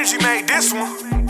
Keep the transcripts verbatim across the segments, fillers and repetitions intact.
Rizzy made this one.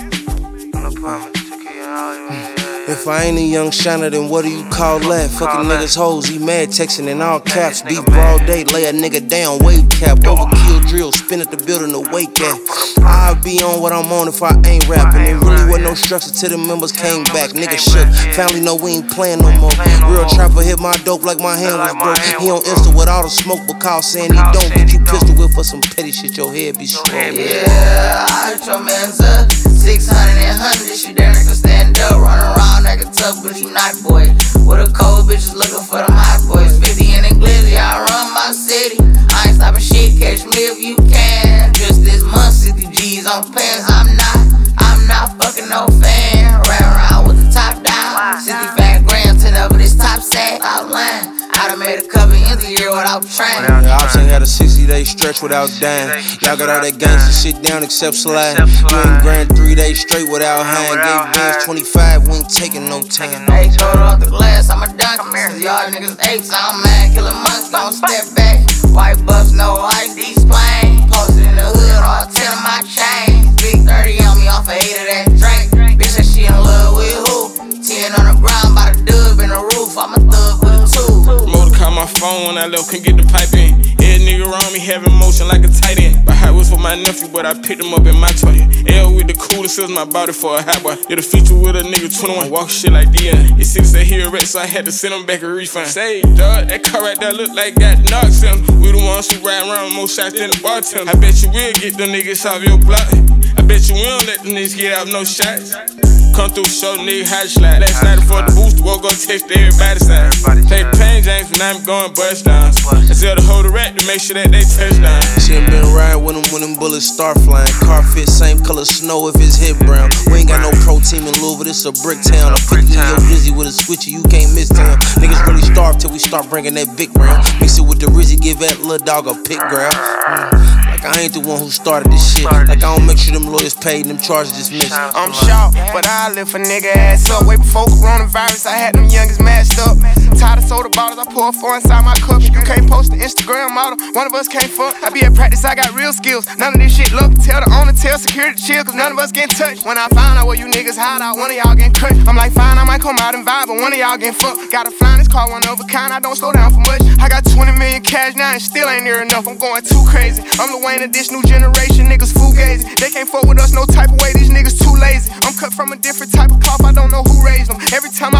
If I ain't a young shiner, then what do you call that? Fucking niggas hoes, he mad texting in all caps. Beef broad day, lay a nigga down, wave cap. Overkill drill, spin at the building, awake at. I'll be on what I'm on if I ain't rapping. There really was no structure till the members came back. Niggas shook, family know we ain't playing no more. Real trapper hit my dope like my hand was broke. He on Insta with all the smoke, but call saying he don't. Get you pistol whip for some petty shit, your head be strong. Yeah, I hurt your man's up. six hundred and one hundred, she there nigga stand up. Run around like a tough bitchy night boy. With a cold bitches looking for them hot boys. fifty in the glizzy, I run my city. I ain't stopping shit, catch me if you can. Just this month, sixty G's on pants. I'm not, I'm not fucking no fan. Ran around with the top down. sixty-five grams, ten up with this top sack. Outline, I done made a couple ends a year without training. Yeah, Ops ain't had a sixty day stretch without dying. Y'all got all that gangsta shit down except slide. You ain't grand three days straight without hang. Gave bands twenty-five, we ain't taking no time. Hey, told off the glass, I'm a dunk. Y'all niggas apes, I'm mad. Killin' months, gon' step back. White bucks, no I D plain. Posted in the hood, all ten of my chains. Big thirty on me off of eight of that drink. Bitch, that she in love with who? ten on the ground, by the dub in the roof. I'm a thug with a two. Motor call my phone when I left, couldn't get the pipe in. Every nigga around me having motion like a tight end. My high was for my nephew, but I picked him up in my toy. L with the coolest, sells my body for a hot boy. Did a feature with a nigga twenty-one, walk shit like D N. It's six that he a wreck, so I had to send him back a refund. Say, dog, that car right there look like got knocks in. We the ones who ride around with more shots than the bartender. I bet you will get them niggas off your block. I bet you will let them niggas get out no shots. Come through, show nigga how to slide. Last night before the booster, woke up, text everybody sign. Play Pain James, but now I'm going bust down. I tell the hold the rack to make sure that they touch down. She ain't been riding with them when them bullets start flying. Car fit, same color snow if it's hit brown. We ain't got no pro team in Louisville, this a brick town. I'm fifty in your Rizzy with a switcher, you can't miss town. Niggas really starve till we start bringing that big round. Mix it with the Rizzy, give that little dog a pick ground. Mm. Like I ain't the one who started this shit. Like I don't make sure them lawyers paid and them charges dismissed. I'm shocked, but I lift a nigga ass up. Way before coronavirus, I had them youngest mashed up. Tired of soda bottles, I pour four inside my cup. You can't post an Instagram model, one of us can't fuck. I be at practice, I got real skills. None of this shit look. Tell the owner, tell security to chill, cause none of us getting touched. When I find out where you niggas hide out, one of y'all getting cut. I'm like, fine, I might come out and vibe, but one of y'all getting fucked. Got a flying this car, one of a kind, I don't slow down for much. I got twenty million cash now and still ain't near enough. I'm going too crazy. I'm the Wayne of this new generation, niggas fugazi. They can't fuck with us no type of way, these niggas too lazy. I'm cut from a different type of cloth, I don't know who raised them. Every time